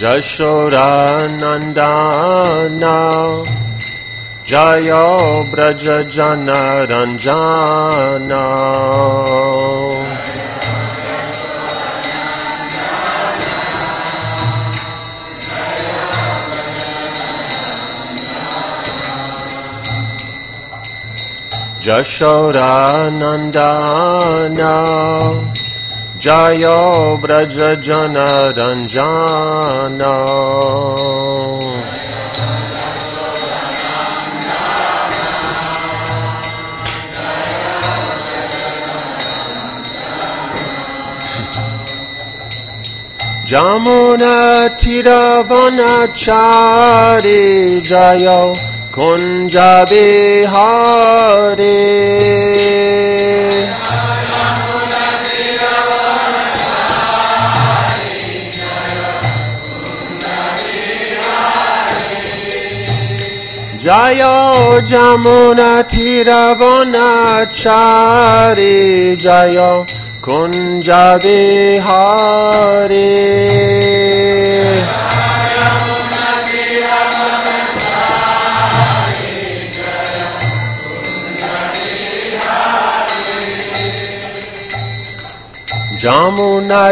Jashodanandana Jayo Braja Jana Ranjana Jashodanandana Jayo Braja Jana Ranjana Jamuna Tiravanachari Jayo Kunja Bihari Jayo Jamuna Tiravanachari Jayo Kunja Bihari Jamuna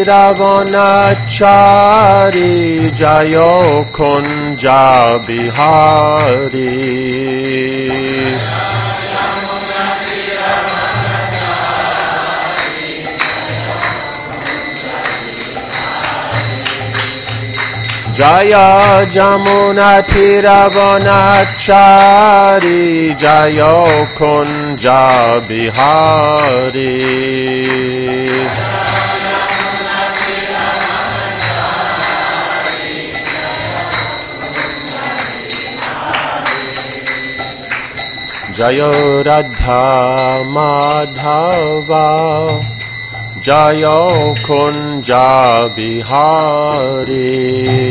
Tiravanachari Jayo Kunja Bihari Jaya Jamuna Tiravanachari Jayo Kunja Bihari Jayo Radha Madhava Jayo Kunja Bihari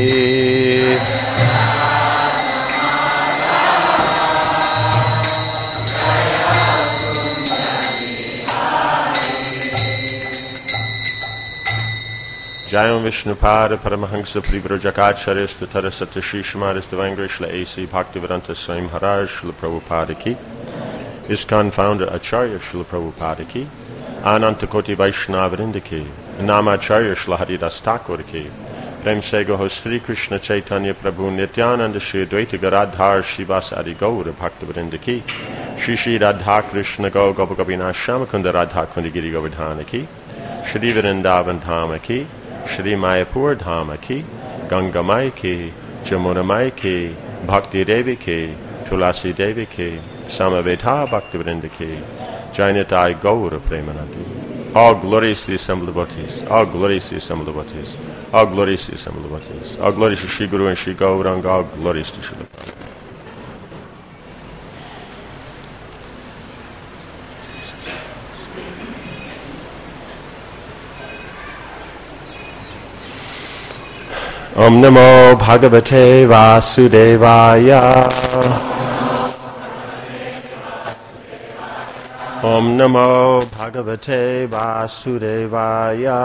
Jayam Vishnupada Paramahansa Privrajacharya Statara Satyashishmar Divine Grace A.C. Bhaktivedanta Swami Maharaj Srila Prabhupada Ki ISKCON Founder Acharya Srila Prabhupada Ki Anantakoti Vaishnava Ki Namacharya Srila Haridas Thakur Ki Prem Se Goho Sri Krishna Chaitanya Prabhu Nityananda Shri Advaita Garadhar Shivas Adi Gaura Bhaktivedanta Ki Shri Shri Radha Krishna Go Gopagopinath Shamakunda Radha Kundagiri Govardhana Ki Shri Vrindavan Dhama Ki Shri Mayapur Dhama Ki Ganga Mai Ki Jamuna Mai Ki Bhakti Devi Ki Tulasi Devi Ki Samaveta Bhaktivedanta Ki Jainatai Gaura Premanandi. All glories to the assembled devotees. All glories to the assembled devotees. All glories to the assembled devotees. All glories to Shri Guru and Shri Gauranga. All glories to Shri Om Namo Bhagavate Vasudevaya. Om Namo Bhagavate Vasudevaya.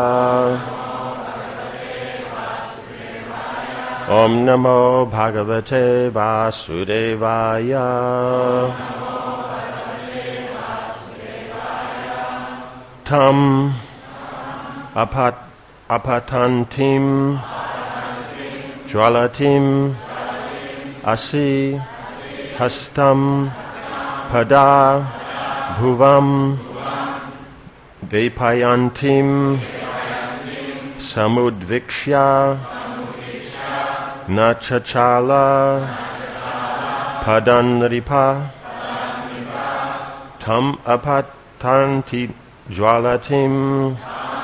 Om Namo Bhagavate Vasudevaya. Tam apatantim jwalatim asi hastam pada bhuvam vepayantim samudvikshya nachachala padanripa tam apatanti jwalatim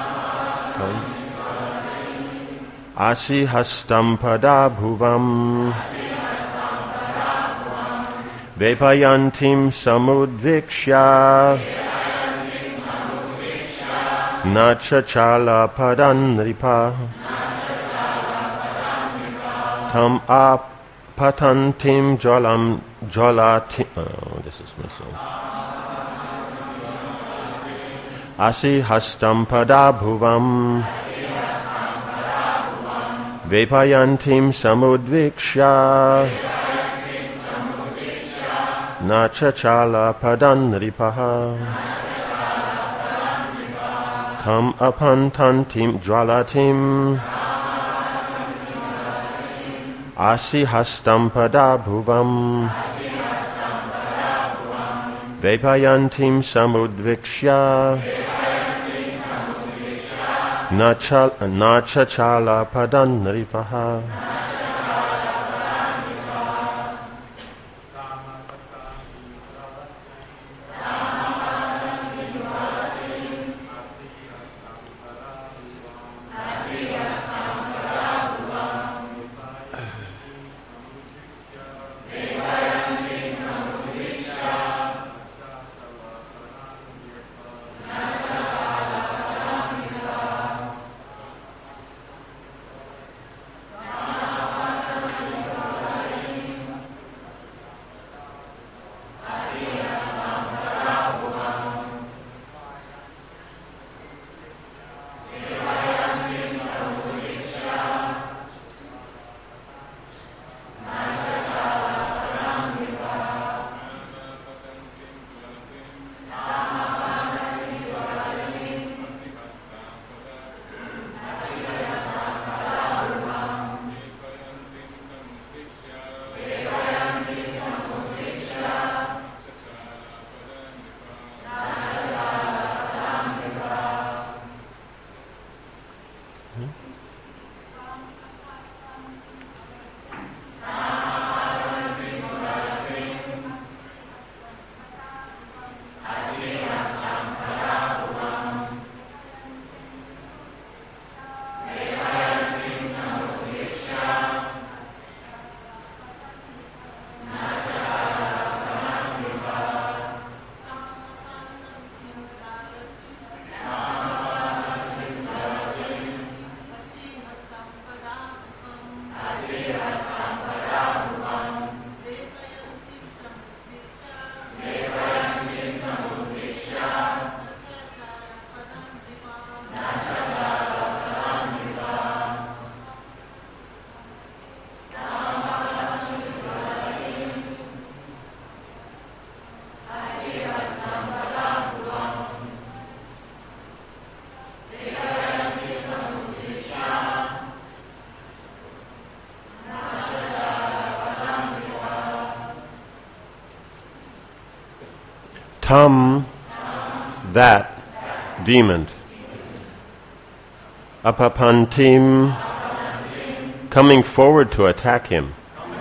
asi hastam pada bhuvam vepayantim samudvikshya nachachala padanripa tam apatantim jwalatim. Oh, this is missing. Asi hastam pada bhuvam Vepayantim samudvikshya Nachachala padanripaha Tam apantantim jwalatim Asihastam padabhuvam Vepayantim samudvikshya Nachachala padanripaha Tam, that demon. Apapantim, coming forward to attack him.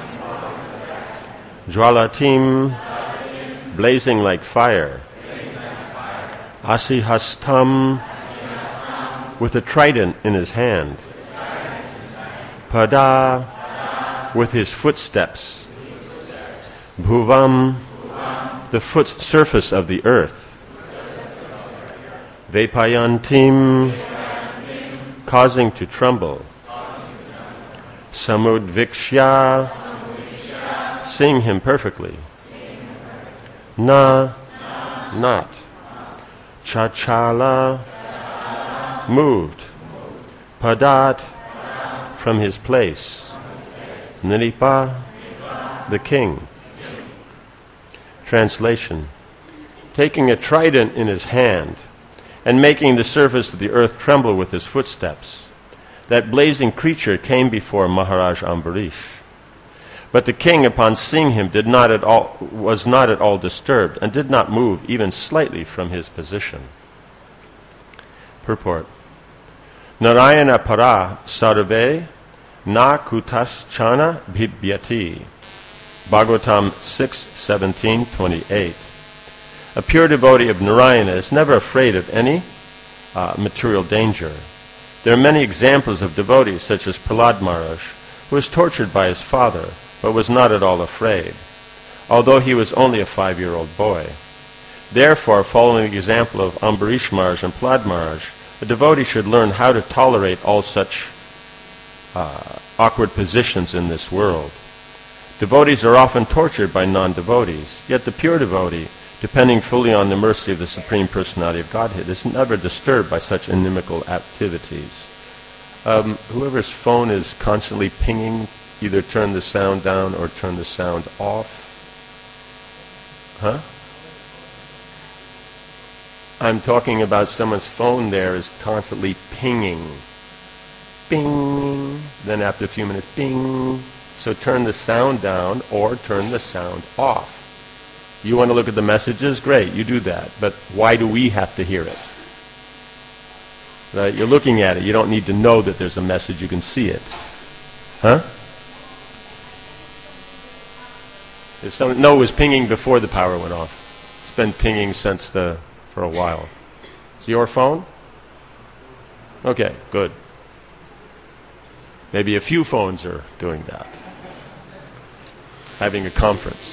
Jwalatim, blazing like fire. Asihastam, with a trident in his hand. Pada, with his footsteps. Bhuvam, the surface of the earth. Vepayantim, causing to tremble. Samudvikshya, seeing him perfectly. Na, not. Chachala, moved. Padat, from his place. Nripa, the king. Translation: taking a trident in his hand and making the surface of the earth tremble with his footsteps, that blazing creature came before Maharaj Ambarish. But the king, upon seeing him, was not at all disturbed and did not move even slightly from his position. Purport: Narayana para sarve na kutas chana bhibyati. Bhagavatam 6:17-28. A pure devotee of Narayana is never afraid of any material danger. There are many examples of devotees, such as Prahlad Maharaj, who was tortured by his father, but was not at all afraid, although he was only a 5-year-old boy. Therefore, following the example of Ambarish Maharaj and Prahlad Maharaj, a devotee should learn how to tolerate all such awkward positions in this world. Devotees are often tortured by non-devotees, yet the pure devotee, depending fully on the mercy of the Supreme Personality of Godhead, is never disturbed by such inimical activities. whoever's phone is constantly pinging, either turn the sound down or turn the sound off. Huh? I'm talking about someone's phone there is constantly pinging. Bing. Then after a few minutes, bing. So turn the sound down or turn the sound off. You want to look at the messages? Great, you do that. But why do we have to hear it? Right? You're looking at it. You don't need to know that there's a message. You can see it. Huh? No, it was pinging before the power went off. It's been pinging for a while. It's your phone? Okay, good. Maybe a few phones are doing that. Having a conference.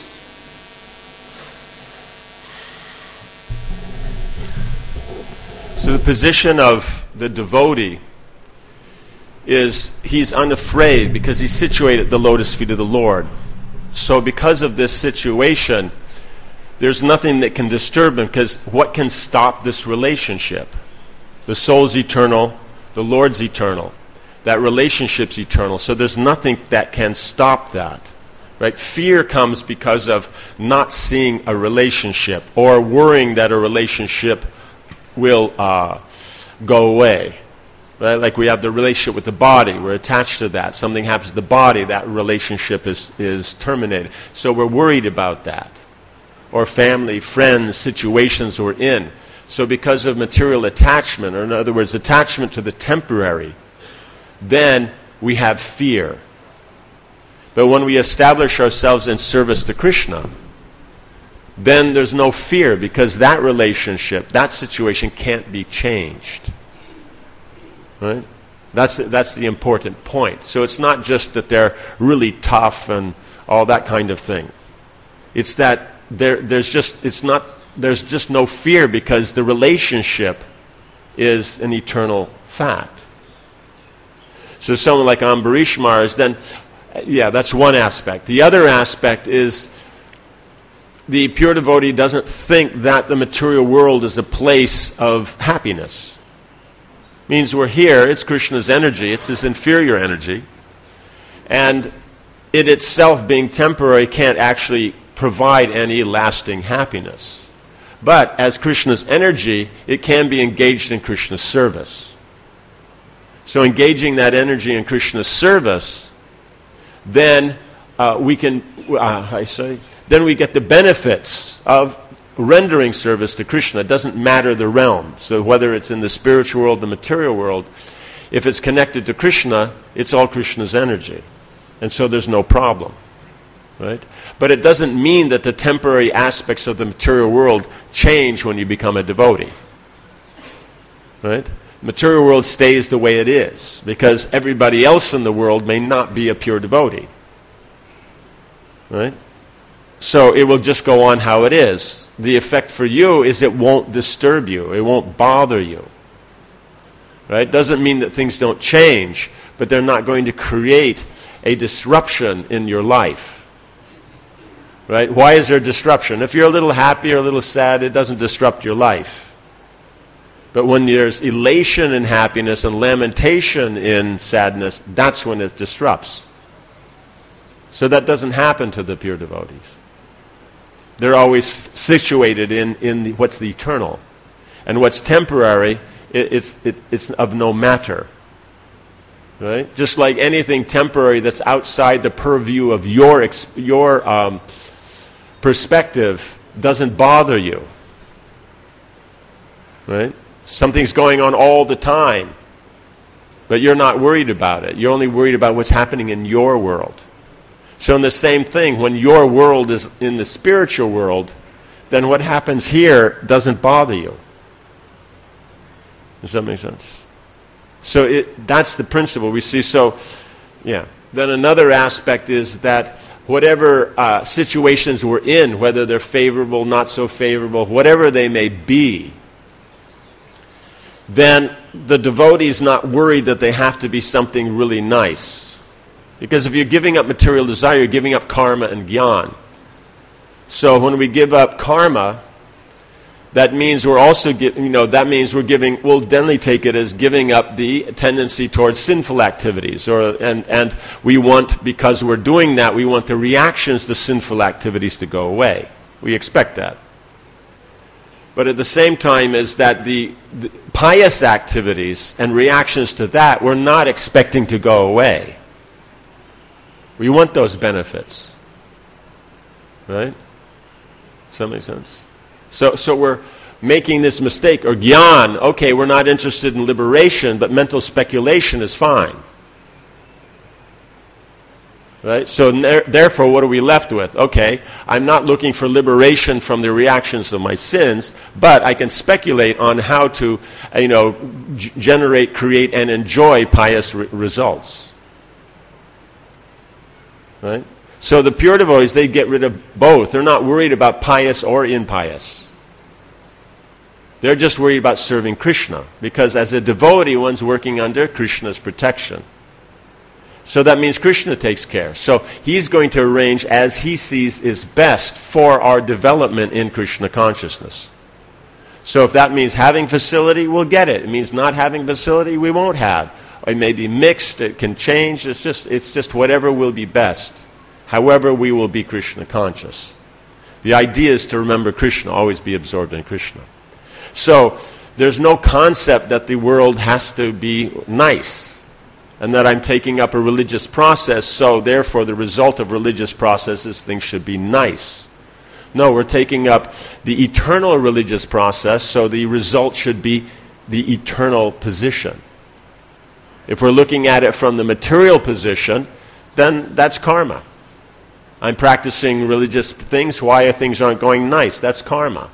So the position of the devotee is he's unafraid because he's situated at the lotus feet of the Lord. So because of this situation, there's nothing that can disturb him, because what can stop this relationship? The soul's eternal, the Lord's eternal. That relationship's eternal. So there's nothing that can stop that. Right? Fear comes because of not seeing a relationship or worrying that a relationship will go away. Right? Like we have the relationship with the body. We're attached to that. Something happens to the body, that relationship is terminated. So we're worried about that. Or family, friends, situations we're in. So because of material attachment, or in other words, attachment to the temporary, then we have fear. But when we establish ourselves in service to Krishna, then there's no fear, because that relationship, that situation can't be changed. Right? That's the important point. So it's not just that they're really tough and all that kind of thing. It's that there's just no fear, because the relationship is an eternal fact. So someone like Ambarish Maharaj, then, yeah, that's one aspect. The other aspect is the pure devotee doesn't think that the material world is a place of happiness. Means we're here, it's Krishna's energy, it's his inferior energy, and it itself, being temporary, can't actually provide any lasting happiness. But as Krishna's energy, it can be engaged in Krishna's service. So engaging that energy in Krishna's service, then we get the benefits of rendering service to Krishna. It doesn't matter the realm. So whether it's in the spiritual world, the material world, if it's connected to Krishna, it's all Krishna's energy. And so there's no problem. Right? But it doesn't mean that the temporary aspects of the material world change when you become a devotee. Right? Material world stays the way it is, because everybody else in the world may not be a pure devotee. Right? So it will just go on how it is. The effect for you is it won't disturb you. It won't bother you. Right? Doesn't mean that things don't change, but they're not going to create a disruption in your life. Right? Why is there disruption? If you're a little happy or a little sad, it doesn't disrupt your life. But when there's elation in happiness and lamentation in sadness, that's when it disrupts. So that doesn't happen to the pure devotees. They're always situated in what's the eternal. And what's temporary, it's of no matter. Right? Just like anything temporary that's outside the purview of your perspective doesn't bother you. Right? Something's going on all the time, but you're not worried about it. You're only worried about what's happening in your world. So in the same thing, when your world is in the spiritual world, then what happens here doesn't bother you. Does that make sense? So that's the principle we see. So, yeah. Then another aspect is that whatever situations we're in, whether they're favorable, not so favorable, whatever they may be, then the devotee is not worried that they have to be something really nice. Because if you're giving up material desire, you're giving up karma and jnana. So when we give up karma, that means we're also we'll then take it as giving up the tendency towards sinful activities, and we want, because we're doing that, we want the reactions to sinful activities to go away. We expect that. But at the same time is that the pious activities and reactions to that, we're not expecting to go away. We want those benefits. Right? Does that make sense? So we're making this mistake, or gyan. Okay, we're not interested in liberation, but mental speculation is fine. Right? So therefore, what are we left with? Okay, I'm not looking for liberation from the reactions of my sins, but I can speculate on how to, generate, create, and enjoy pious results. Right? So the pure devotees, they get rid of both. They're not worried about pious or impious. They're just worried about serving Krishna, because as a devotee, one's working under Krishna's protection. So that means Krishna takes care. So he's going to arrange as he sees is best for our development in Krishna consciousness. So if that means having facility, we'll get it. It means not having facility, we won't have. It may be mixed, it can change, it's just whatever will be best. However, we will be Krishna conscious. The idea is to remember Krishna, always be absorbed in Krishna. So there's no concept that the world has to be nice, and that I'm taking up a religious process, so therefore the result of religious processes, things should be nice. No, we're taking up the eternal religious process, so the result should be the eternal position. If we're looking at it from the material position, then that's karma. I'm practicing religious things. Why things aren't going nice? That's karma.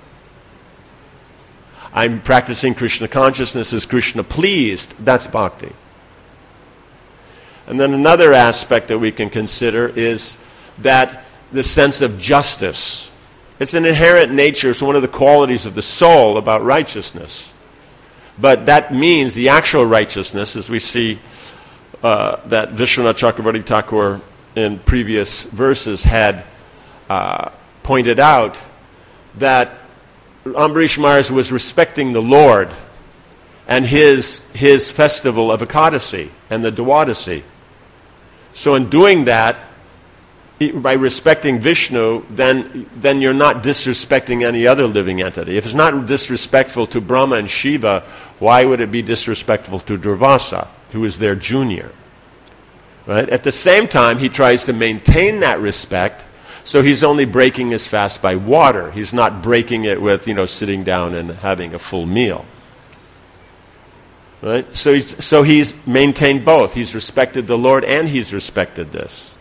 I'm practicing Krishna consciousness. Is Krishna pleased? That's bhakti. And then another aspect that we can consider is that the sense of justice. It's an inherent nature. It's one of the qualities of the soul about righteousness. But that means the actual righteousness, as we see that Vishwanath Chakravarti Thakur in previous verses had pointed out, that Ambarish Maharaj was respecting the Lord and his festival of Ekadasi and the Dwadasi. So in doing that, by respecting Vishnu, then you're not disrespecting any other living entity. If it's not disrespectful to Brahma and Shiva, why would it be disrespectful to Durvasa, who is their junior? Right? At the same time, he tries to maintain that respect, so he's only breaking his fast by water. He's not breaking it with, sitting down and having a full meal. Right? So he's maintained both. He's respected the Lord and he's respected this.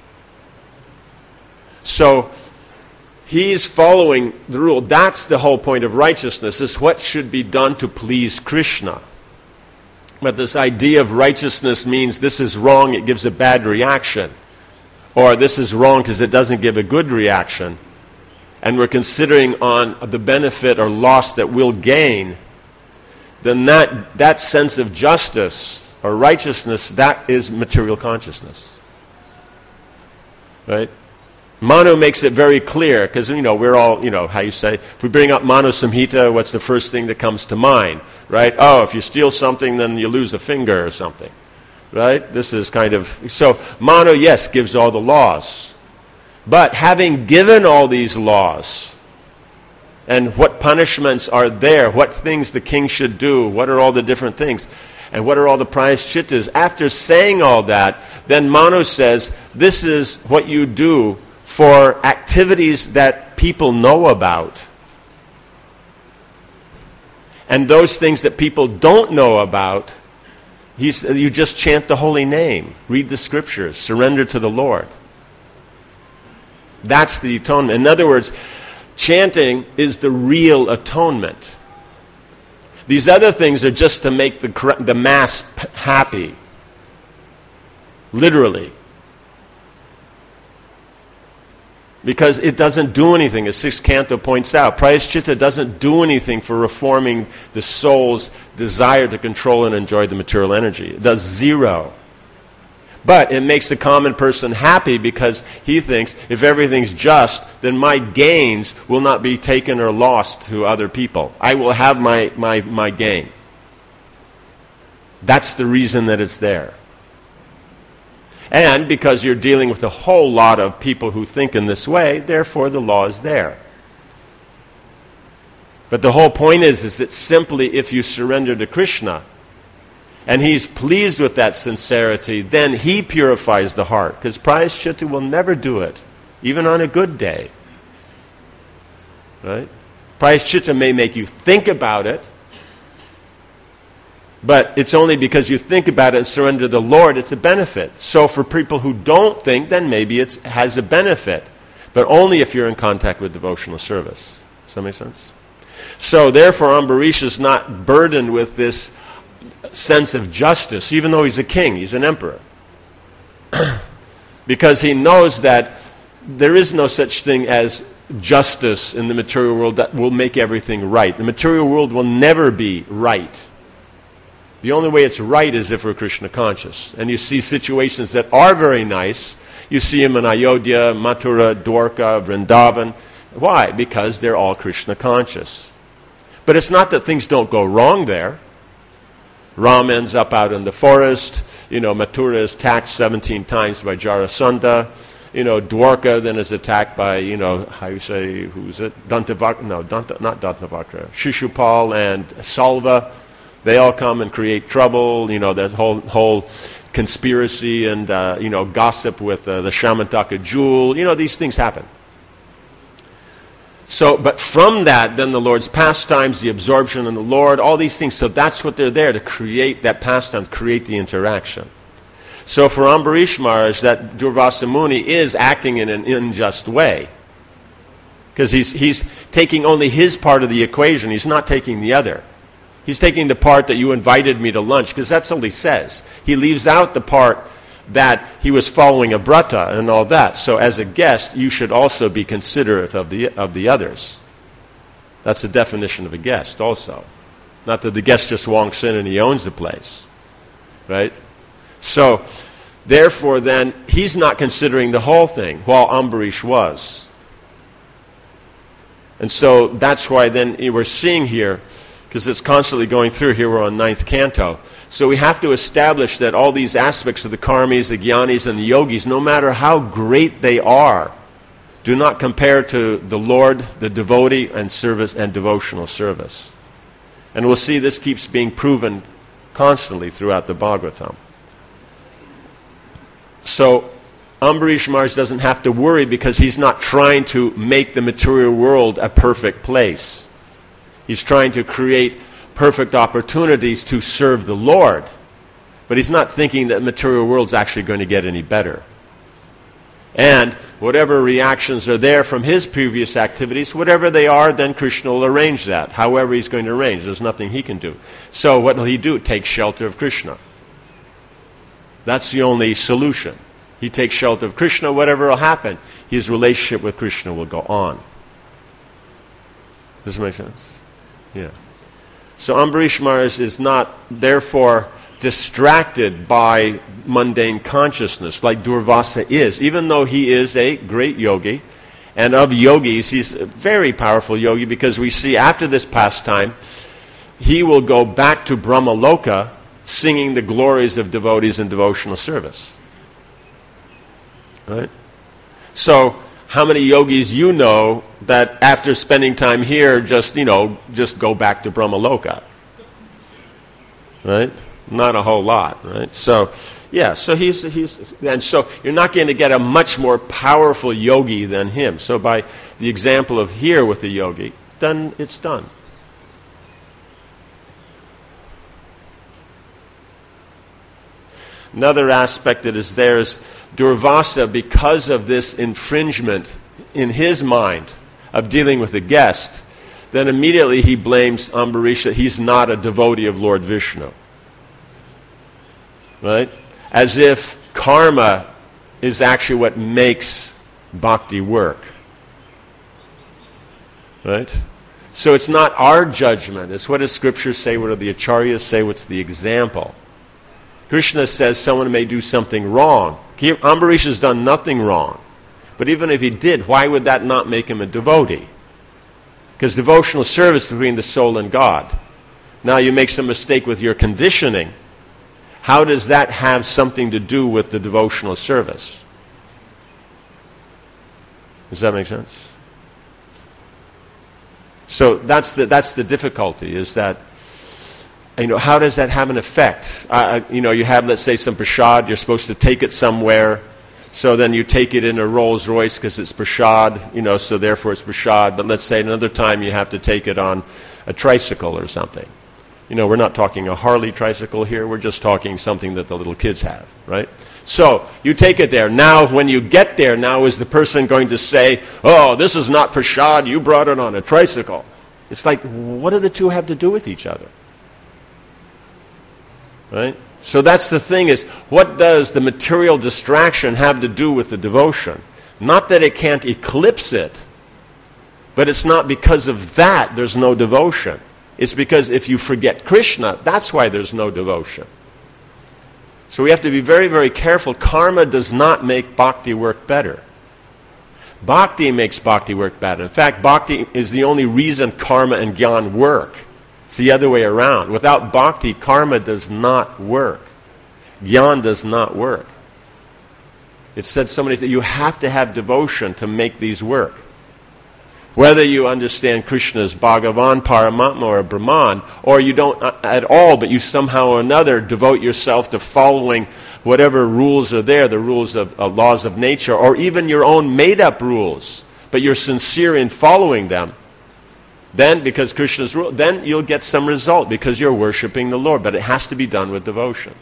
So he's following the rule. That's the whole point of righteousness, is what should be done to please Krishna. But this idea of righteousness means this is wrong, it gives a bad reaction. Or this is wrong because it doesn't give a good reaction. And we're considering on the benefit or loss that we'll gain. Then that sense of justice or righteousness, that is material consciousness. Right? Manu makes it very clear, because, we're all, how you say, if we bring up Manu Samhita, what's the first thing that comes to mind? Right? Oh, if you steal something, then you lose a finger or something. Right? This is kind of... So, Manu, yes, gives all the laws. But having given all these laws, and what punishments are there, what things the king should do, what are all the different things, and what are all the prayashchittas, after saying all that, then Manu says, this is what you do for activities that people know about. And those things that people don't know about, you just chant the holy name, read the scriptures, surrender to the Lord. That's the atonement. In other words, chanting is the real atonement. These other things are just to make the mass happy. Literally. Because it doesn't do anything, as Sixth Canto points out. Prayashchitta doesn't do anything for reforming the soul's desire to control and enjoy the material energy. It does zero. But it makes the common person happy because he thinks if everything's just, then my gains will not be taken or lost to other people. I will have my gain. That's the reason that it's there. And because you're dealing with a whole lot of people who think in this way, therefore the law is there. But the whole point is that simply if you surrender to Krishna, and he's pleased with that sincerity, then he purifies the heart. Because prayaschitta will never do it, even on a good day. Right? Prayaschitta may make you think about it, but it's only because you think about it and surrender to the Lord, it's a benefit. So for people who don't think, then maybe it has a benefit. But only if you're in contact with devotional service. Does that make sense? So therefore Ambarish is not burdened with this sense of justice, even though he's a king, he's an emperor. Because he knows that there is no such thing as justice in the material world that will make everything right. The material world will never be right. The only way it's right is if we're Krishna conscious. And you see situations that are very nice. You see them in Ayodhya, Mathura, Dwarka, Vrindavan. Why? Because they're all Krishna conscious. But it's not that things don't go wrong there. Ram ends up out in the forest. Mathura is attacked 17 times by Jarasandha. Dwarka then is attacked by, how you say, who's it? Dantavakra, not Dantavakra. Shishupal and Salva. They all come and create trouble. That whole conspiracy and, gossip with the Shamantaka jewel. These things happen. So, but from that, then the Lord's pastimes, the absorption in the Lord, all these things. So that's what they're there, to create that pastime, create the interaction. So for Ambarish Maharaj, that Durvasa Muni is acting in an unjust way. Because he's taking only his part of the equation. He's not taking the other. He's taking the part that you invited me to lunch, because that's all he says. He leaves out the part that he was following a brata and all that. So as a guest, you should also be considerate of the others. That's the definition of a guest also. Not that the guest just walks in and he owns the place. Right? So, therefore then, he's not considering the whole thing, while Ambarish was. And so that's why then we're seeing here, because it's constantly going through, here we're on 9th canto. So we have to establish that all these aspects of the karmis, the jnanis, and the yogis, no matter how great they are, do not compare to the Lord, the devotee, and service and devotional service. And we'll see this keeps being proven constantly throughout the Bhagavatam. So Ambarish Maharaj doesn't have to worry, because he's not trying to make the material world a perfect place. He's trying to create perfect opportunities to serve the Lord. But he's not thinking that the material world's actually going to get any better. And whatever reactions are there from his previous activities, whatever they are, then Krishna will arrange that. However he's going to arrange. There's nothing he can do. So what will he do? Take shelter of Krishna. That's the only solution. He takes shelter of Krishna, whatever will happen, his relationship with Krishna will go on. Does this make sense? Yeah. So Ambarish Maharaj is not, therefore, distracted by mundane consciousness like Durvasa is, even though he is a great yogi. And of yogis, he's a very powerful yogi, because we see after this pastime, he will go back to Brahmaloka singing the glories of devotees and devotional service. Right? So, how many yogis you know that after spending time here just go back to Brahmaloka? Right? Not a whole lot, right? So, yeah, so he's and so you're not going to get a much more powerful yogi than him. So by the example of here with the yogi, then it's done. Another aspect that is there is Durvasa, because of this infringement in his mind of dealing with a guest, then immediately he blames Ambarish that he's not a devotee of Lord Vishnu. Right? As if karma is actually what makes bhakti work. Right? So it's not our judgment. It's what does Scripture say, what do the acharyas say, what's the example. Krishna says someone may do something wrong. Ambarish has done nothing wrong. But even if he did, why would that not make him a devotee? Because devotional service is between the soul and God. Now you make some mistake with your conditioning. How does that have something to do with the devotional service? Does that make sense? So that's the difficulty, is that, how does that have an effect? You have, let's say, some prasad, you're supposed to take it somewhere, so then you take it in a Rolls Royce because it's prasad, so therefore it's prasad, but let's say another time you have to take it on a tricycle or something. We're not talking a Harley tricycle here, we're just talking something that the little kids have, right? So, you take it there. Now, when you get there, now is the person going to say, oh, this is not prasad, you brought it on a tricycle. It's like, what do the two have to do with each other? Right? So that's the thing, is what does the material distraction have to do with the devotion? Not that it can't eclipse it, but it's not because of that there's no devotion. It's because if you forget Krishna, that's why there's no devotion. So we have to be very, very careful. Karma does not make bhakti work better. Bhakti makes bhakti work better. In fact, bhakti is the only reason karma and jnana work. It's the other way around. Without bhakti, karma does not work. Jnana does not work. It's said so many times, you have to have devotion to make these work. Whether you understand Krishna as Bhagavan, Paramatma, or Brahman, or you don't at all, but you somehow or another devote yourself to following whatever rules are there, the rules of laws of nature, or even your own made-up rules, but you're sincere in following them, then, because Krishna's rule, then you'll get some result, because you're worshiping the Lord, but it has to be done with devotion.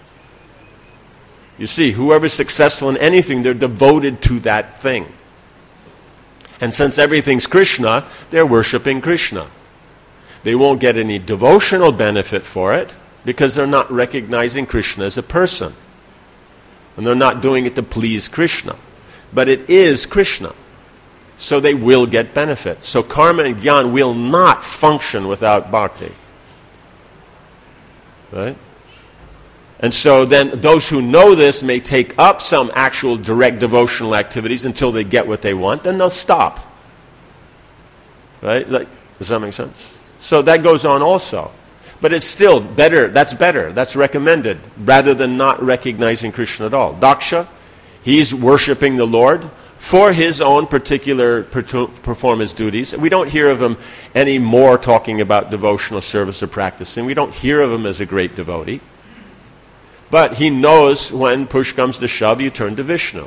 You see, whoever's successful in anything, they're devoted to that thing. And since everything's Krishna, they're worshiping Krishna. They won't get any devotional benefit for it because they're not recognizing Krishna as a person. And they're not doing it to please Krishna. But it is Krishna. So they will get benefit. So karma and jnana will not function without bhakti. Right? And so then those who know this may take up some actual direct devotional activities until they get what they want, then they'll stop. Right? Does that make sense? So that goes on also. But it's still better, that's recommended, rather than not recognizing Krishna at all. Daksha, he's worshiping the Lord for his own particular performance duties. We don't hear of him anymore talking about devotional service or practicing. We don't hear of him as a great devotee. But he knows when push comes to shove, you turn to Vishnu.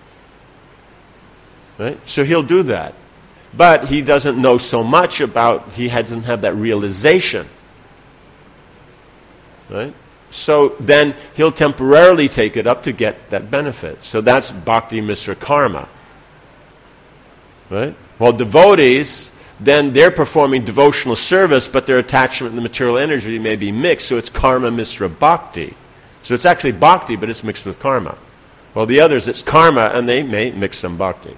Right? So he'll do that. But he doesn't know so much he doesn't have that realization. Right? So then he'll temporarily take it up to get that benefit. So that's bhakti misra karma. Right? While devotees, then they're performing devotional service, but their attachment to the material energy may be mixed, so it's karma misra bhakti. So it's actually bhakti, but it's mixed with karma. While the others, it's karma, and they may mix some bhakti.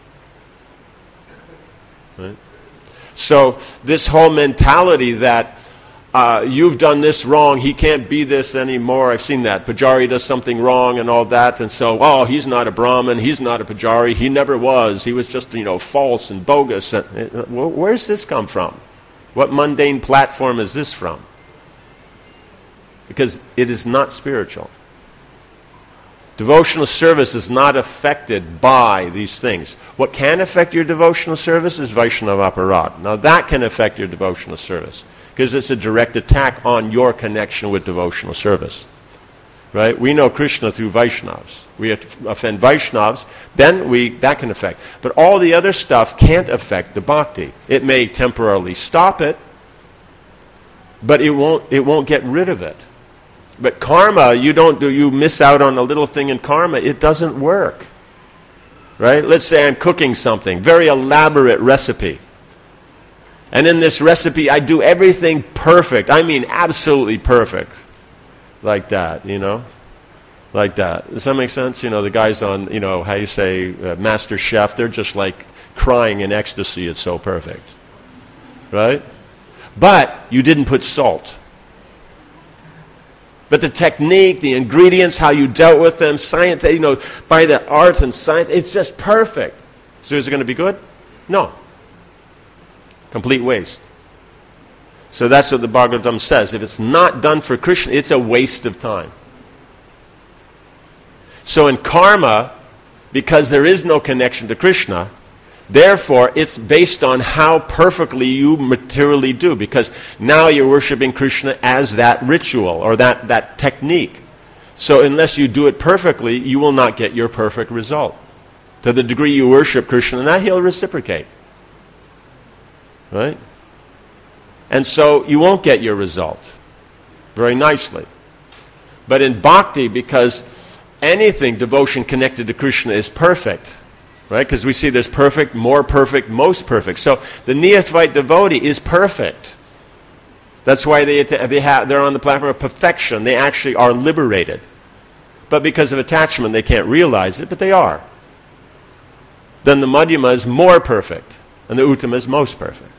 Right? So this whole mentality that you've done this wrong, he can't be this anymore. I've seen that. Pujari does something wrong and all that, and so, he's not a Brahmin, he's not a Pujari, he never was. He was just, false and bogus. Where's this come from? What mundane platform is this from? Because it is not spiritual. Devotional service is not affected by these things. What can affect your devotional service is Vaishnava aparad. Now that can affect your devotional service because it's a direct attack on your connection with devotional service. Right? We know Krishna through Vaishnavas. We offend Vaishnavas, then that can affect. But all the other stuff can't affect the bhakti. It may temporarily stop it, but it won't get rid of it. But karma, you miss out on a little thing in karma, it doesn't work. Right? Let's say I'm cooking something, very elaborate recipe. And in this recipe, I do everything perfect. I mean, absolutely perfect. Like that, Like that. Does that make sense? The guys on, how you say, Master Chef, they're just like crying in ecstasy. It's so perfect. Right? But you didn't put salt. But the technique, the ingredients, how you dealt with them, science, by the art and science, it's just perfect. So is it going to be good? No. Complete waste. So that's what the Bhagavatam says. If it's not done for Krishna, it's a waste of time. So in karma, because there is no connection to Krishna, therefore it's based on how perfectly you materially do, because now you're worshiping Krishna as that ritual or that technique. So unless you do it perfectly, you will not get your perfect result. To the degree you worship Krishna, now he'll reciprocate. Right? And so you won't get your result very nicely. But in bhakti, because anything, devotion connected to Krishna is perfect, right? Because we see there's perfect, more perfect, most perfect. So the neophyte devotee is perfect. That's why they're on the platform of perfection. They actually are liberated. But because of attachment, they can't realize it, but they are. Then the Madhyama is more perfect, and the Uttama is most perfect.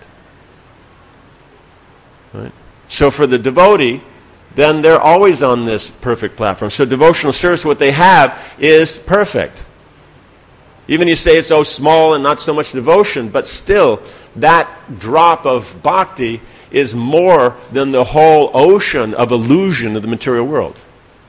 Right? So for the devotee, then they're always on this perfect platform. So devotional service, what they have is perfect. Even you say it's so small and not so much devotion, but still, that drop of bhakti is more than the whole ocean of illusion of the material world.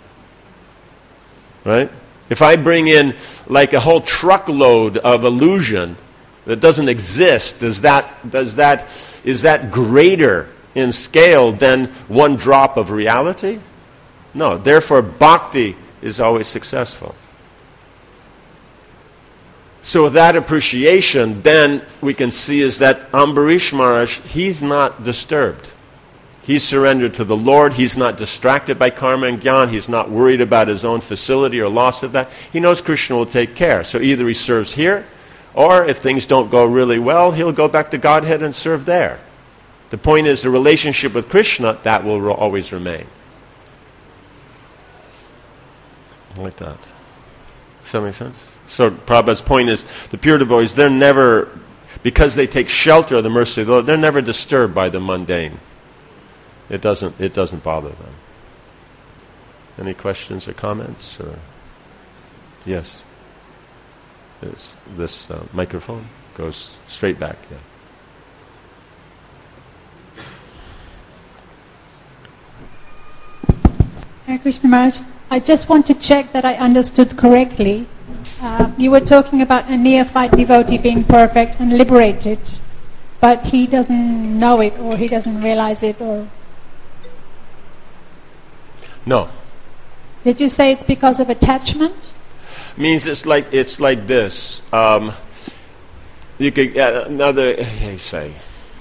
Right? If I bring in like a whole truckload of illusion that doesn't exist, is that greater in scale than one drop of reality? No. Therefore, bhakti is always successful. So with that appreciation, then we can see is that Ambarish Maharaj, he's not disturbed. He's surrendered to the Lord. He's not distracted by karma and jnana. He's not worried about his own facility or loss of that. He knows Krishna will take care. So either he serves here, or if things don't go really well, he'll go back to Godhead and serve there. The point is the relationship with Krishna, that will always remain. Like that. Does that make sense? So Prabhupada's point is the pure devotees, they're never, because they take shelter of the mercy of the Lord, they're never disturbed by the mundane. It doesn't bother them. Any questions or comments? Or yes. This microphone goes straight back. Yeah. Hare Krishna Maharaj, I just want to check that I understood correctly. You were talking about a neophyte devotee being perfect and liberated, but he doesn't know it or he doesn't realize it, or... No. Did you say it's because of attachment? Means it's like this. You could another. Say.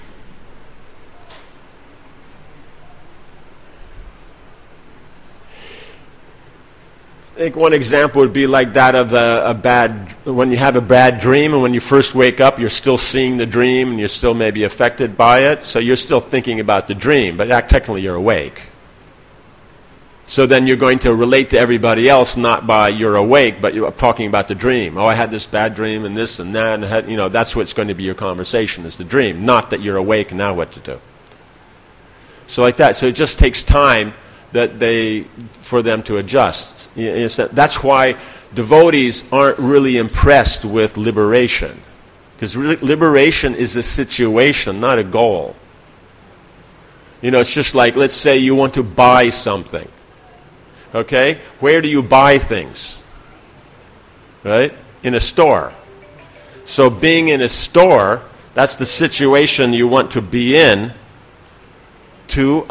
I think one example would be like that of when you have a bad dream, and when you first wake up, you're still seeing the dream, and you're still maybe affected by it. So you're still thinking about the dream, but technically you're awake. So then you're going to relate to everybody else, not by you're awake, but you're talking about the dream. Oh, I had this bad dream and this and that. And that's what's going to be your conversation, is the dream. Not that you're awake and now what to do. So like that. So it just takes time for them to adjust. That's why devotees aren't really impressed with liberation. Because liberation is a situation, not a goal. It's just like, let's say you want to buy something. Okay? Where do you buy things? Right? In a store. So being in a store, that's the situation you want to be in to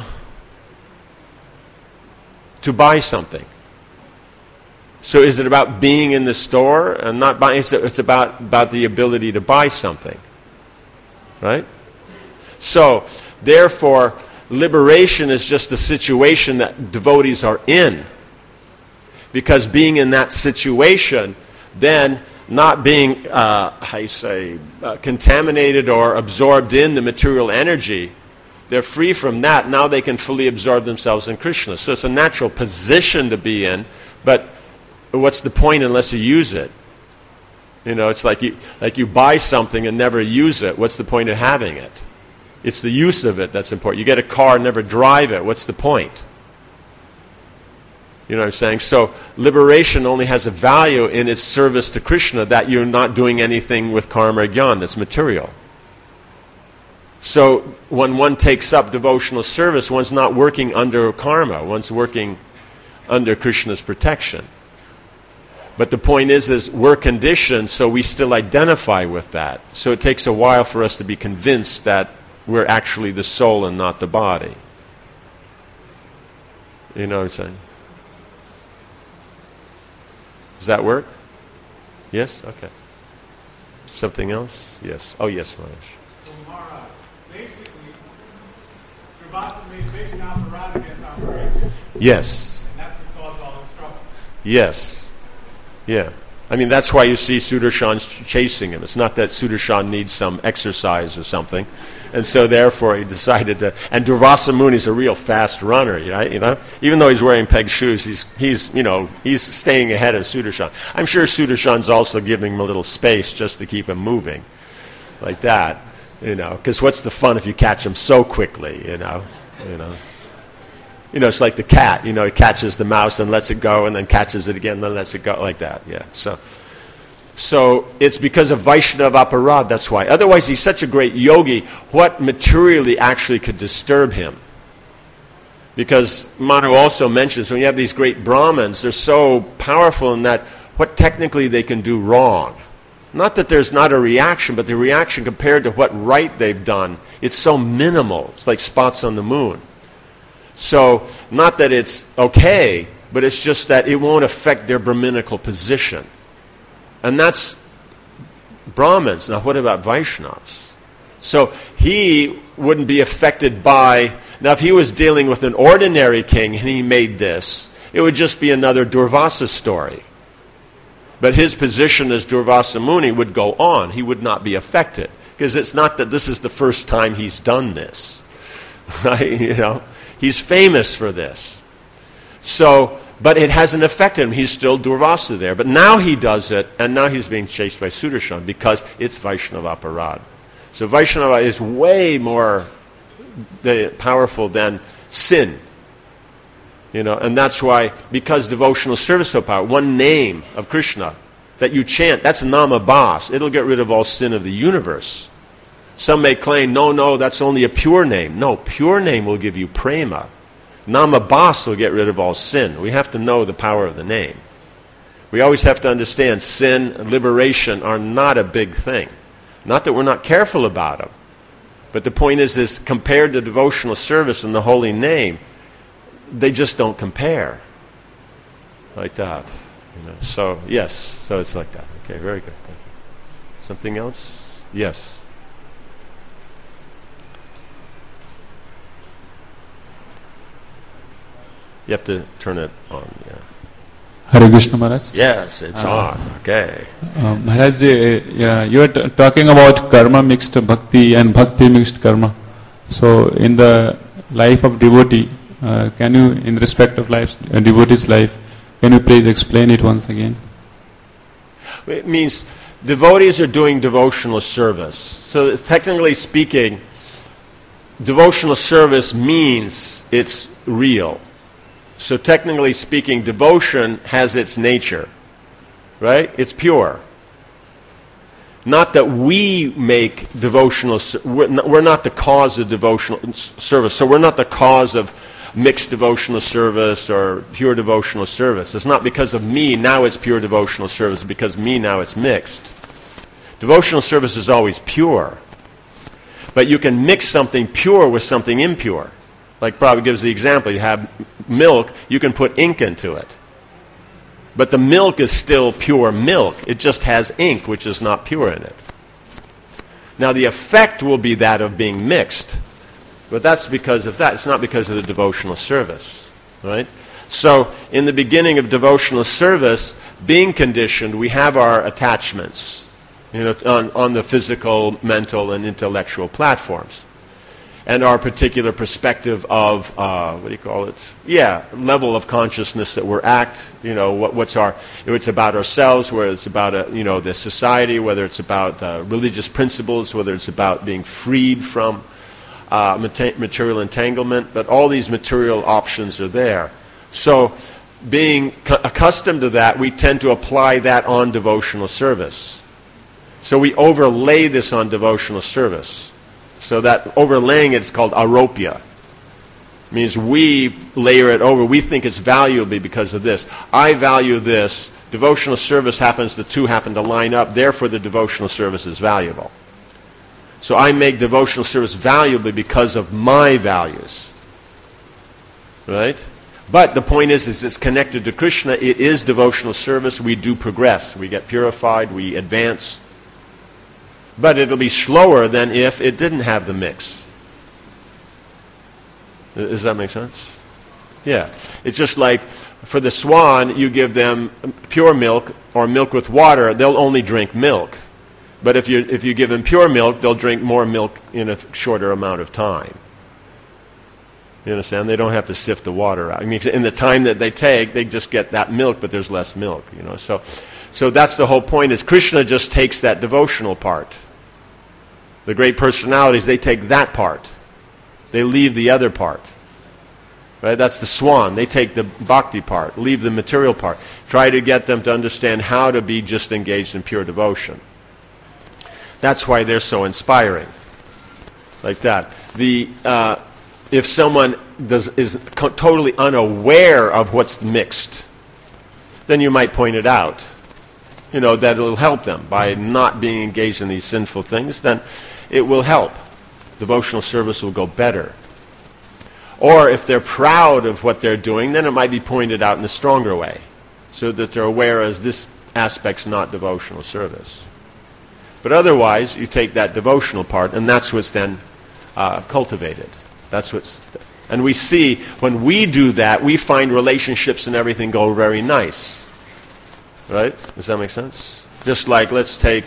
buy something. So is it about being in the store and not buying? It's about the ability to buy something. Right? So, therefore, liberation is just the situation that devotees are in. Because being in that situation, then not being, contaminated or absorbed in the material energy, they're free from that. Now they can fully absorb themselves in Krishna. So it's a natural position to be in, but what's the point unless you use it? It's like you buy something and never use it. What's the point of having it? It's the use of it that's important. You get a car and never drive it. What's the point? You know what I'm saying? So liberation only has a value in its service to Krishna, that you're not doing anything with karma or jnana that's material. So when one takes up devotional service, one's not working under karma, one's working under Krishna's protection. But the point is we're conditioned, so we still identify with that. So it takes a while for us to be convinced that we're actually the soul and not the body. You know what I'm saying? Does that work? Yes? Okay. Something else? Yes. Oh, yes, Maharaj. So, Maharaj, basically, Durvasa made big Naparad against Amarajya. Yes. And that's what caused all this trouble. Yes. Yeah. I mean, that's why you see Sudarshan's chasing him. It's not that Sudarshan needs some exercise or something. And so therefore he decided to... And Durvasa Muni's a real fast runner, you know? Even though he's wearing peg shoes, he's staying ahead of Sudarshan. I'm sure Sudarshan's also giving him a little space just to keep him moving. Like that, you know. Because what's the fun if you catch him so quickly, you know? You know, it's like the cat, you know, it catches the mouse and lets it go and then catches it again and then lets it go, like that, yeah. So it's because of Vaishnava aparad, that's why. Otherwise, he's such a great yogi, what materially actually could disturb him? Because Manu also mentions, when you have these great Brahmins, they're so powerful in that what technically they can do wrong. Not that there's not a reaction, but the reaction compared to what right they've done, it's so minimal. It's like spots on the moon. So, not that it's okay, but it's just that it won't affect their Brahminical position. And that's Brahmins. Now, what about Vaishnavas? So, he wouldn't be affected by... Now, if he was dealing with an ordinary king and he made this, it would just be another Durvasa story. But his position as Durvasa Muni would go on. He would not be affected. Because it's not that this is the first time he's done this. Right? You know? He's famous for this. So, but it hasn't affected him. He's still Durvasa there. But now he does it, and now he's being chased by Sudarshan because it's Vaishnava aparad. So Vaishnava is way more powerful than sin. You know, and that's why, because devotional service is so powerful, one name of Krishna that you chant, that's Nama Bas. It'll get rid of all sin of the universe. Some may claim, no, that's only a pure name. No, pure name will give you prema. Nama Bas will get rid of all sin. We have to know the power of the name. We always have to understand sin and liberation are not a big thing. Not that we're not careful about them. But the point is compared to devotional service and the holy name, they just don't compare. Like that. You know. So, yes. So it's like that. Okay, very good. Thank you. Something else? Yes. You have to turn it on, yeah. Hare Krishna Maharaj. Yes, it's on. Okay. Maharaj, you are talking about karma mixed bhakti and bhakti mixed karma. So, in the life of devotee, can you, in respect of devotee's life, can you please explain it once again? It means devotees are doing devotional service. So, technically speaking, devotional service means it's real. So technically speaking, devotion has its nature, right? It's pure. Not that we make devotional, we're not the cause of devotional service. So we're not the cause of mixed devotional service or pure devotional service. It's not because of me, now it's pure devotional service. It's because of me, now it's mixed. Devotional service is always pure. But you can mix something pure with something impure. Like Prabhupada gives the example, you have milk, you can put ink into it. But the milk is still pure milk. It just has ink, which is not pure in it. Now the effect will be that of being mixed. But that's because of that. It's not because of the devotional service. Right? So in the beginning of devotional service, being conditioned, we have our attachments, on the physical, mental, and intellectual platforms. And our particular perspective of, level of consciousness that we're at, what's our, if it's about ourselves, whether it's about, the society, whether it's about religious principles, whether it's about being freed from material entanglement, but all these material options are there. So being accustomed to that, we tend to apply that on devotional service. So we overlay this on devotional service. So that overlaying it is called aropya. It means we layer it over. We think it's valuable because of this. I value this. Devotional service happens, the two happen to line up. Therefore, the devotional service is valuable. So I make devotional service valuable because of my values. Right? But the point is it's connected to Krishna. It is devotional service. We do progress. We get purified. We advance. But it'll be slower than if it didn't have the mix. Does that make sense? Yeah. It's just like for the swan, you give them pure milk or milk with water, they'll only drink milk. But if you give them pure milk, they'll drink more milk in a shorter amount of time. You understand? They don't have to sift the water out. I mean, in the time that they take, they just get that milk, but there's less milk. You know, so that's the whole point. Is Krishna just takes that devotional part. The great personalities, they take that part. They leave the other part. Right? That's the swan. They take the bhakti part, leave the material part. Try to get them to understand how to be just engaged in pure devotion. That's why they're so inspiring. Like that. If someone is totally unaware of what's mixed, then you might point it out. You know, that it'll help them by not being engaged in these sinful things, then it will help. Devotional service will go better. Or if they're proud of what they're doing, then it might be pointed out in a stronger way, so that they're aware as this aspect's not devotional service. But otherwise, you take that devotional part, and that's what's then cultivated. And we see, when we do that, we find relationships and everything go very nice. Right? Does that make sense? Just like, let's take,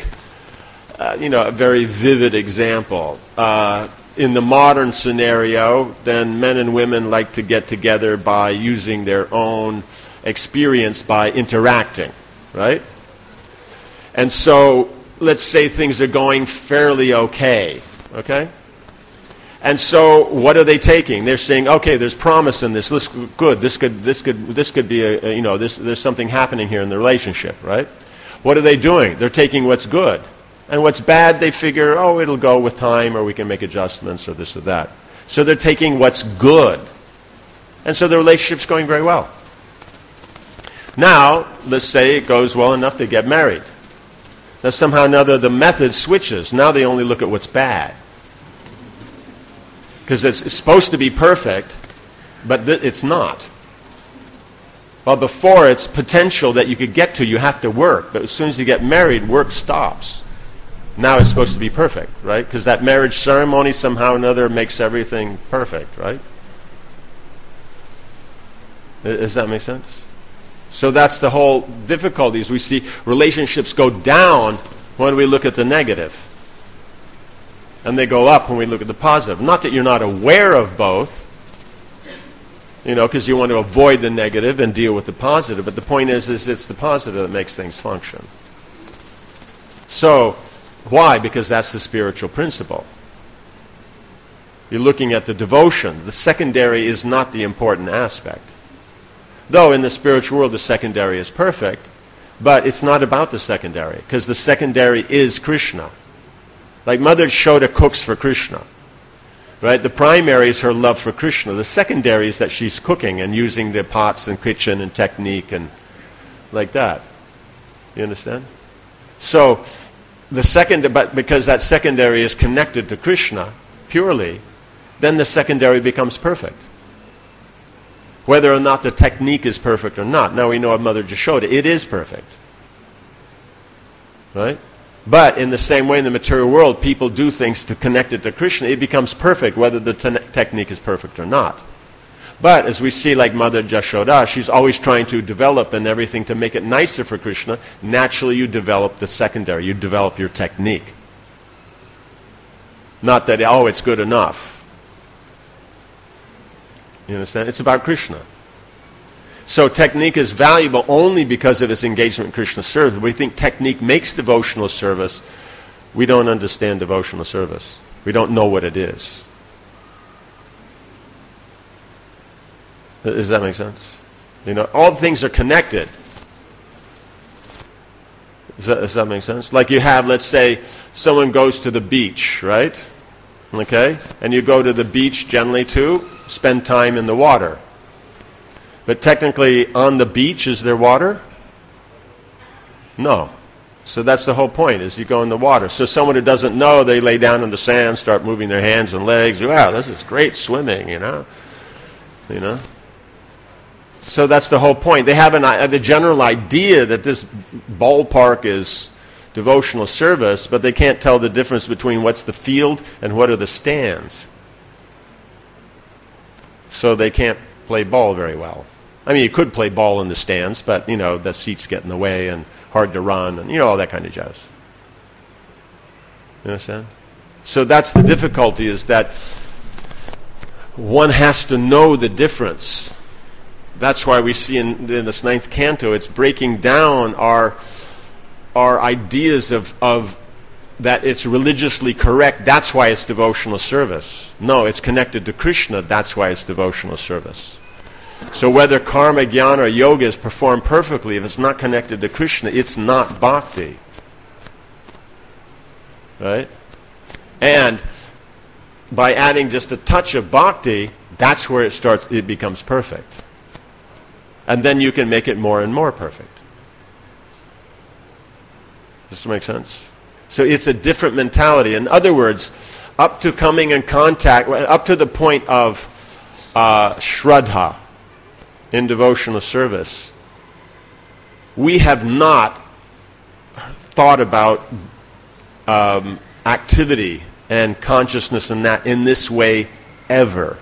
a very vivid example. In the modern scenario, then men and women like to get together by using their own experience by interacting. Right? And so, let's say things are going fairly okay. Okay? And so, what are they taking? They're saying, okay, there's promise in this. This is good. This could be there's something happening here in the relationship, right? What are they doing? They're taking what's good, and what's bad, they figure, oh, it'll go with time, or we can make adjustments, or this or that. So they're taking what's good, and so the relationship's going very well. Now, let's say it goes well enough they get married. Now, somehow or another, the method switches. Now they only look at what's bad. Because it's supposed to be perfect, but it's not. Well, before it's potential that you could get to, you have to work. But as soon as you get married, work stops. Now it's supposed to be perfect, right? Because that marriage ceremony somehow or another makes everything perfect, right? Does that make sense? So that's the whole difficulties. We see relationships go down when we look at the negative. And they go up when we look at the positive. Not that you're not aware of both, because you want to avoid the negative and deal with the positive. But the point is it's the positive that makes things function. So, why? Because that's the spiritual principle. You're looking at the devotion. The secondary is not the important aspect. Though in the spiritual world the secondary is perfect, but it's not about the secondary, because the secondary is Krishna. Like Mother Yashoda cooks for Krishna. Right? The primary is her love for Krishna. The secondary is that she's cooking and using the pots and kitchen and technique and like that. You understand? So, but because that secondary is connected to Krishna purely, then the secondary becomes perfect. Whether or not the technique is perfect or not. Now we know of Mother Yashoda, it is perfect. Right? But in the same way in the material world, people do things to connect it to Krishna. It becomes perfect whether the technique is perfect or not. But as we see like Mother Yashoda, she's always trying to develop and everything to make it nicer for Krishna. Naturally you develop the secondary. You develop your technique. Not that, it's good enough. You understand? It's about Krishna. So technique is valuable only because of its engagement in Krishna's service. We think technique makes devotional service. We don't understand devotional service. We don't know what it is. Does that make sense? All things are connected. Does that make sense? Like you have, let's say, someone goes to the beach, right? Okay? And you go to the beach generally to spend time in the water. But technically, on the beach, is there water? No. So that's the whole point, is you go in the water. So someone who doesn't know, they lay down in the sand, start moving their hands and legs. Wow, this is great swimming, So that's the whole point. They have the general idea that this ballpark is devotional service, but they can't tell the difference between what's the field and what are the stands. So they can't play ball very well. I mean, you could play ball in the stands, but, the seats get in the way and hard to run and, all that kind of jazz. You understand? So that's the difficulty, is that one has to know the difference. That's why we see in this 9th canto, it's breaking down our ideas of that it's religiously correct, that's why it's devotional service. No, it's connected to Krishna, that's why it's devotional service. So whether karma, jnana, or yoga is performed perfectly, if it's not connected to Krishna, it's not bhakti. Right? And by adding just a touch of bhakti, that's where it becomes perfect. And then you can make it more and more perfect. Does this make sense? So it's a different mentality. In other words, up to coming in contact, up to the point of shraddha in devotional service, we have not thought about activity and consciousness in this way ever.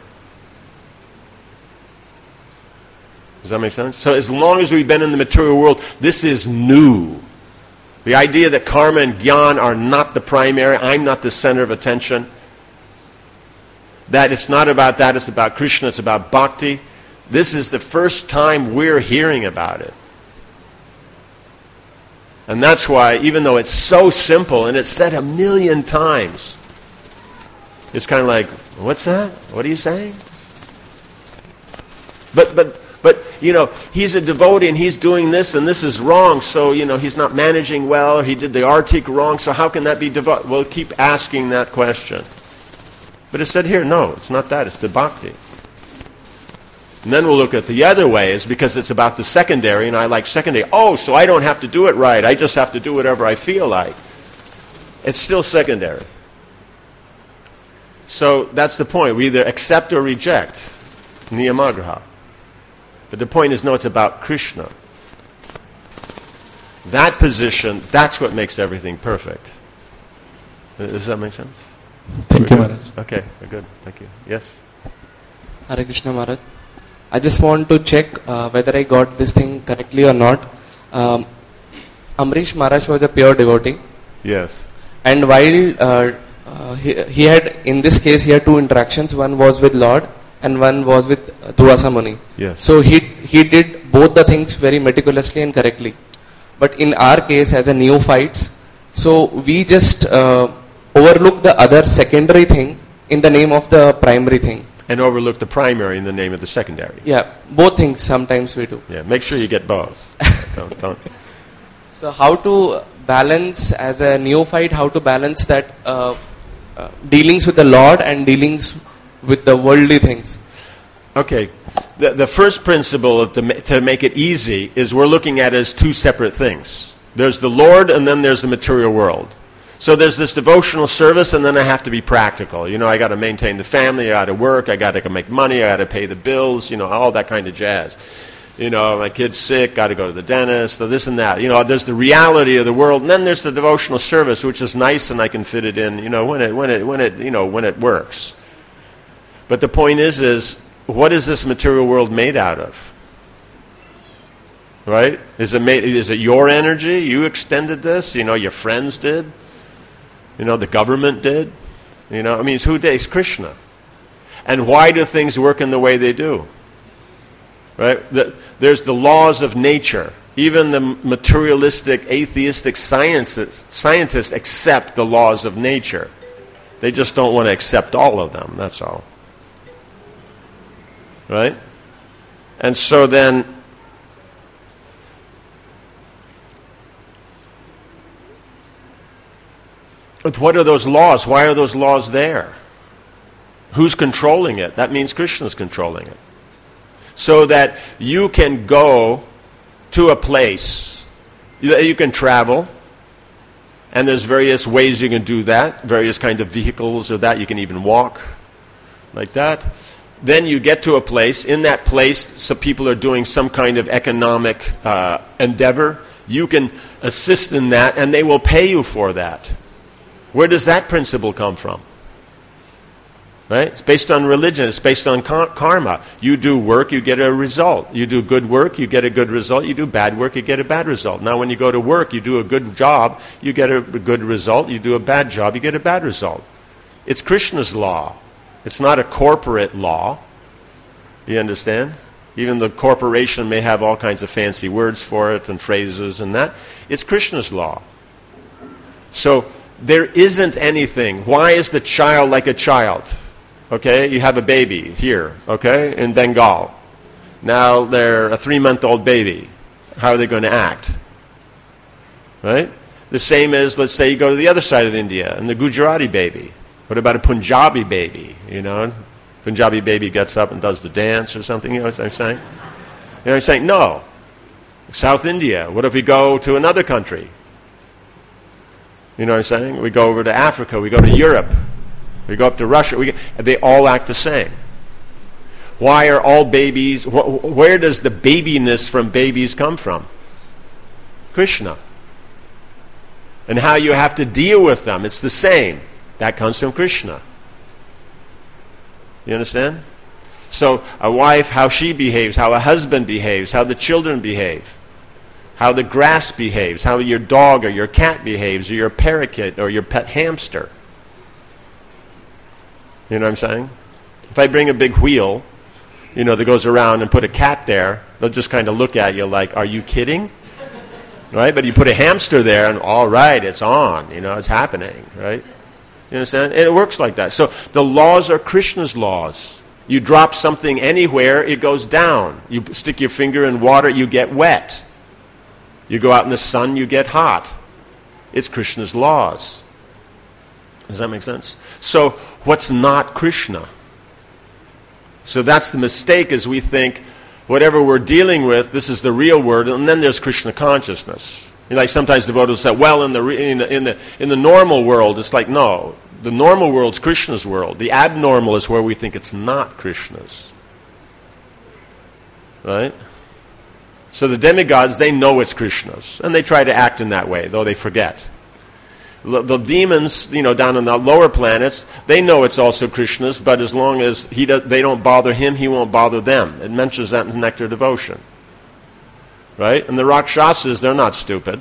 Does that make sense? So as long as we've been in the material world, this is new. The idea that karma and jnana are not the primary, I'm not the center of attention, that it's not about that, it's about Krishna, it's about bhakti. This is the first time we're hearing about it. And that's why, even though it's so simple and it's said 1,000,000 times, it's kind of like, what's that? What are you saying? But he's a devotee and he's doing this and this is wrong, so, he's not managing well, or he did the artik wrong, so how can that be devout? We'll keep asking that question. But it's said here, no, it's not that, it's the bhakti. And then we'll look at the other ways, because it's about the secondary, and I like secondary. Oh, so I don't have to do it right, I just have to do whatever I feel like. It's still secondary. So that's the point. We either accept or reject. Niyamagraha. But the point is, no, it's about Krishna. That position, that's what makes everything perfect. Does that make sense? Thank you, Maharaj. Okay, good. Thank you. Yes? Hare Krishna, Maharaj. I just want to check whether I got this thing correctly or not. Amrish Maharaj was a pure devotee. Yes. And while he had, in this case, he had two interactions. One was with Lord and one was with Durvasa Muni. Yes. So he did both the things very meticulously and correctly. But in our case, as a neophytes, so we just overlook the other secondary thing in the name of the primary thing. And overlook the primary in the name of the secondary. Yeah, both things sometimes we do. Yeah, make sure you get both. don't. So how to balance, as a neophyte, how to balance that dealings with the Lord and dealings with the worldly things? Okay, the first principle to make it easy is we're looking at it as two separate things. There's the Lord and then there's the material world. So there's this devotional service, and then I have to be practical. I got to maintain the family, I got to work, I got to make money, I got to pay the bills, all that kind of jazz. My kid's sick, got to go to the dentist, or this and that. There's the reality of the world, and then there's the devotional service, which is nice, and I can fit it in, when it works. But the point is what is this material world made out of? Right? Is it your energy? You extended this? Your friends did? The government did. It's who did? It's Krishna. And why do things work in the way they do? Right? There's the laws of nature. Even the materialistic, atheistic scientists accept the laws of nature. They just don't want to accept all of them, that's all. Right? And so then, But what are those laws? Why are those laws there? Who's controlling it? That means Krishna's controlling it. So that you can go to a place, you can travel, and there's various ways you can do that, various kinds of vehicles or that. You can even walk like that. Then you get to a place. In that place, some people are doing some kind of economic endeavor. You can assist in that, and they will pay you for that. Where does that principle come from? Right? It's based on religion. It's based on karma. You do work, you get a result. You do good work, you get a good result. You do bad work, you get a bad result. Now when you go to work, you do a good job, you get a good result. You do a bad job, you get a bad result. It's Krishna's law. It's not a corporate law. You understand? Even the corporation may have all kinds of fancy words for it and phrases and that. It's Krishna's law. So there isn't anything. Why is the child like a child? Okay, you have a baby here, okay, in Bengal. Now they're a 3-month-old baby. How are they going to act? Right? The same as, let's say you go to the other side of India and the Gujarati baby. What about a Punjabi baby? You know, Punjabi baby gets up and does the dance or something, you know what I'm saying? You know what I'm saying? No. South India, what if we go to another country? You know what I'm saying? We go over to Africa, we go to Europe. We go up to Russia. They all act the same. Why are all babies... Where does the babiness from babies come from? Krishna. And how you have to deal with them, it's the same. That comes from Krishna. You understand? So a wife, how she behaves, how a husband behaves, how the children behave, how the grass behaves, how your dog or your cat behaves, or your parakeet or your pet hamster. You know what I'm saying? If I bring a big wheel, you know, that goes around and put a cat there, they'll just kind of look at you like, are you kidding? Right? But you put a hamster there and all right, it's on. You know, it's happening. Right? You understand? And it works like that. So the laws are Krishna's laws. You drop something anywhere, it goes down. You stick your finger in water, you get wet. You go out in the sun, you get hot. It's Krishna's laws. Does that make sense? So, what's not Krishna? So that's the mistake, is we think whatever we're dealing with, this is the real word, and then there's Krishna consciousness. Like sometimes devotees say, well, in the normal world, it's like, no, the normal world's Krishna's world. The abnormal is where we think it's not Krishna's. Right? So the demigods, they know it's Krishna's, and they try to act in that way, though they forget. The demons, you know, down on the lower planets, they know it's also Krishna's, but as long as they don't bother him, he won't bother them. It mentions that in Nectar Devotion. Right? And the Rakshasas, they're not stupid.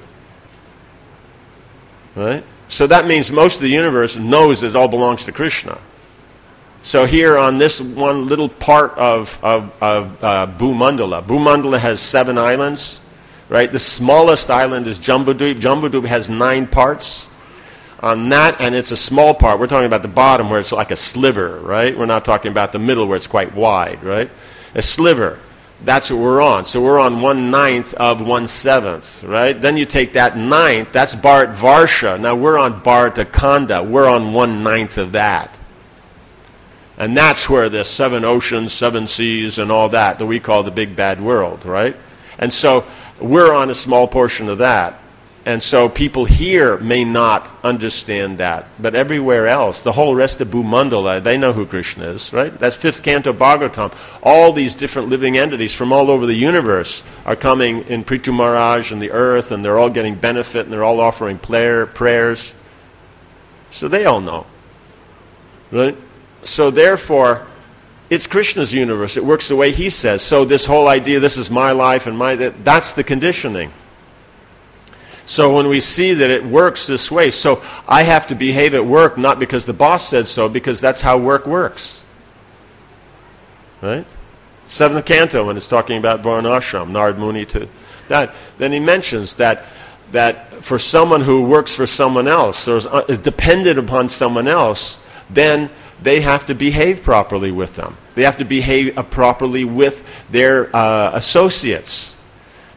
Right? So that means most of the universe knows it all belongs to Krishna. So here on this one little part of Bhumandala, Bhumandala has 7 islands. Right? The smallest island is Jambudvip. Jambudvip has 9 parts. On that, and it's a small part. We're talking about the bottom where it's like a sliver, right? We're not talking about the middle where it's quite wide, right? A sliver. That's what we're on. So we're on 1/9 of 1/7, right? Then you take that 9th, that's Bharat Varsha. Now we're on Bharata Khanda. We're on 1/9 of that. And that's where the 7 oceans, 7 seas, and all that we call the big bad world, right? And so we're on a small portion of that. And so people here may not understand that. But everywhere else, the whole rest of Bhumandala, they know who Krishna is, right? That's 5th canto Bhagavatam. All these different living entities from all over the universe are coming in Prithu Maharaj and the earth, and they're all getting benefit, and they're all offering prayers. So they all know. Right? So therefore, it's Krishna's universe. It works the way he says. So this whole idea, this is my life and that's the conditioning. So when we see that it works this way, so I have to behave at work not because the boss said so, because that's how work works. Right? 7th canto, when it's talking about Varnashram, Narad Muni to that, then he mentions that for someone who works for someone else, or is dependent upon someone else, then they have to behave properly with them. They have to behave properly with their associates.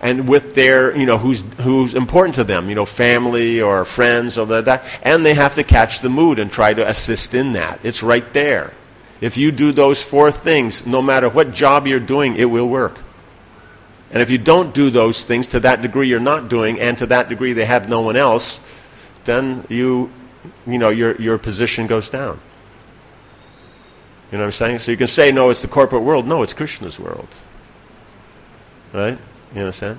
and with their, who's important to them, family or friends or that, and they have to catch the mood and try to assist in that. It's right there. If you do those 4 things, no matter what job you're doing, it will work. And if you don't do those things to that degree you're not doing, and to that degree they have no one else, then your position goes down. You know what I'm saying? So you can say, no, it's the corporate world. No, it's Krishna's world. Right? You understand?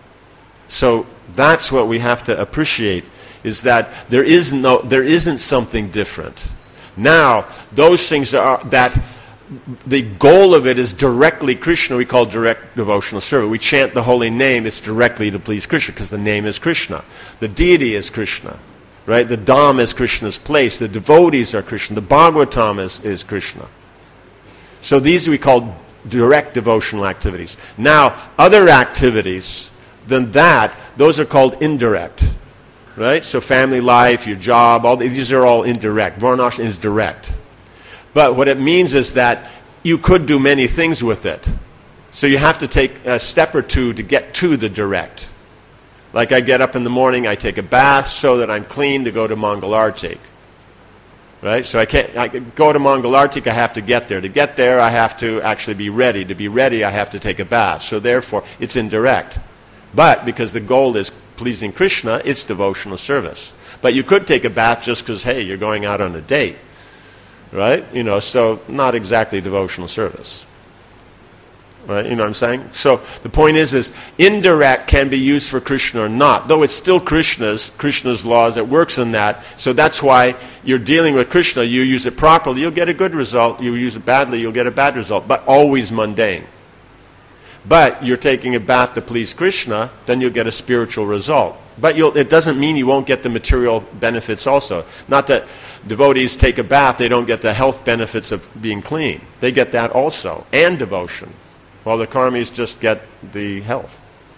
So that's what we have to appreciate, is that there isn't something different. Now, those things that the goal of it is directly Krishna, we call direct devotional service. We chant the holy name, it's directly to please Krishna, because the name is Krishna. The deity is Krishna. Right? The Dham is Krishna's place. The devotees are Krishna. The Bhagavatam is Krishna. So these we call direct devotional activities. Now, other activities than that, those are called indirect. Right? So family life, your job, these are all indirect. Varnashram is direct. But what it means is that you could do many things with it. So you have to take a step or two to get to the direct. Like I get up in the morning, I take a bath so that I'm clean to go to Mangalartik. Right? So I go to Mangalartik, I have to get there. To get there, I have to actually be ready. To be ready, I have to take a bath. So therefore, it's indirect. But because the goal is pleasing Krishna, it's devotional service. But you could take a bath just because, hey, you're going out on a date. Right? So not exactly devotional service. Right? You know what I'm saying? So the point is indirect can be used for Krishna or not. Though it's still Krishna's laws, it works in that. So that's why you're dealing with Krishna. You use it properly, you'll get a good result. You use it badly, you'll get a bad result. But always mundane. But you're taking a bath to please Krishna, then you'll get a spiritual result. But it doesn't mean you won't get the material benefits also. Not that devotees take a bath, they don't get the health benefits of being clean. They get that also, and devotion. While the karmis just get the health.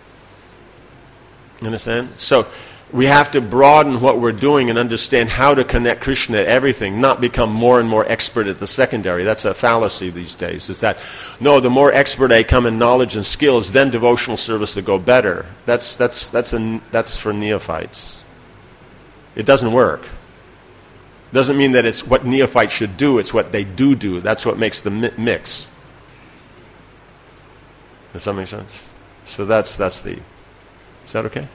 You understand? So we have to broaden what we're doing and understand how to connect Krishna to everything, not become more and more expert at the secondary. That's a fallacy these days, is that, no, the more expert I come in knowledge and skills, then devotional service will go better. That's for neophytes. It doesn't work. It doesn't mean that it's what neophytes should do, it's what they do. That's what makes the mix. Does that make sense? So that's the... Is that okay?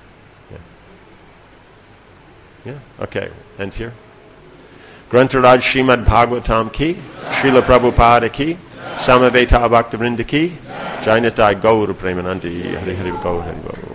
Yeah? Okay. End here. Grantaraj Srimad Bhagavatam ki, Srila Prabhupada ki, Samaveta Bhaktivinoda ki, Jainatai Gaur Premanandi, Hari Hari Gaur Hari Gaur.